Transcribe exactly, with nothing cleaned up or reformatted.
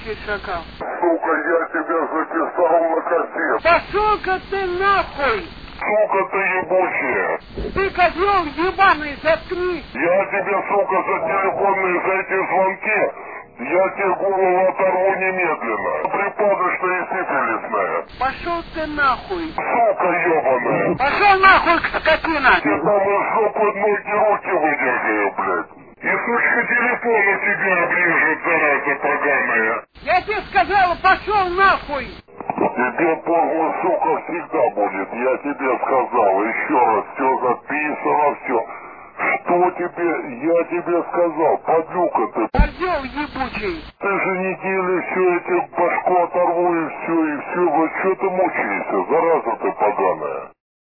ебучий шакал. Сука, я тебя записал на кассету. Пошел-ка ты нахуй! Сука ты ебучая. Ты, козел ебаный, заткнись! Я тебе, сука, за телефонные за эти звонки, я тебе голову оторву немедленно. Припадочная и сифилисная. Пошел ты нахуй! Сука ебаная. Пошел нахуй, скотина! Я там из жопы ноги руки выдержаю, блядь. И сучка телефон у тебя оближет, зараза поганая. Я тебе сказал, пошел нахуй! Тебе подло, сука, всегда будет. Я тебе сказал, еще раз, все записано, все. Что тебе, я тебе сказал, подлюка ты. Козел ебучий! Ты же недели все эти башку оторву и все, и все. Вот что ты мучаешься, зараза ты поганая.